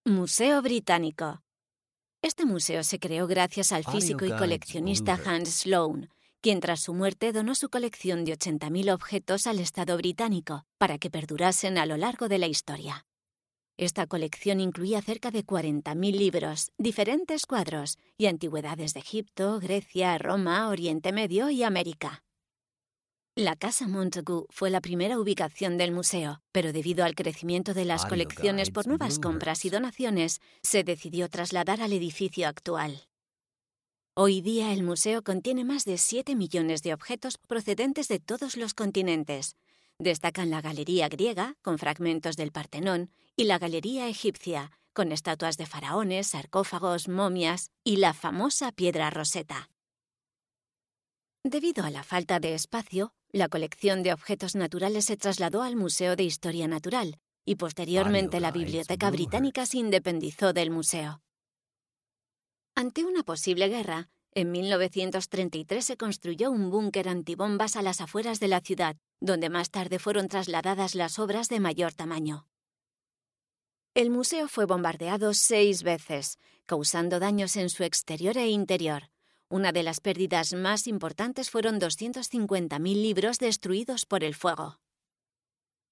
Museo Británico. Este museo se creó gracias al físico y coleccionista Hans Sloane, quien tras su muerte donó su colección de 80.000 objetos al Estado británico para que perdurasen a lo largo de la historia. Esta colección incluía cerca de 40.000 libros, diferentes cuadros y antigüedades de Egipto, Grecia, Roma, Oriente Medio y América. La Casa Montagu fue la primera ubicación del museo, pero debido al crecimiento de las colecciones por nuevas compras y donaciones, se decidió trasladar al edificio actual. Hoy día el museo contiene más de 7 millones de objetos procedentes de todos los continentes. Destacan la Galería griega, con fragmentos del Partenón, y la Galería egipcia, con estatuas de faraones, sarcófagos, momias y la famosa piedra Rosetta. Debido a la falta de espacio, la colección de objetos naturales se trasladó al Museo de Historia Natural y posteriormente la Biblioteca Británica se independizó del museo. Ante una posible guerra, en 1933 se construyó un búnker antibombas a las afueras de la ciudad, donde más tarde fueron trasladadas las obras de mayor tamaño. El museo fue bombardeado 6 veces, causando daños en su exterior e interior. Una de las pérdidas más importantes fueron 250.000 libros destruidos por el fuego.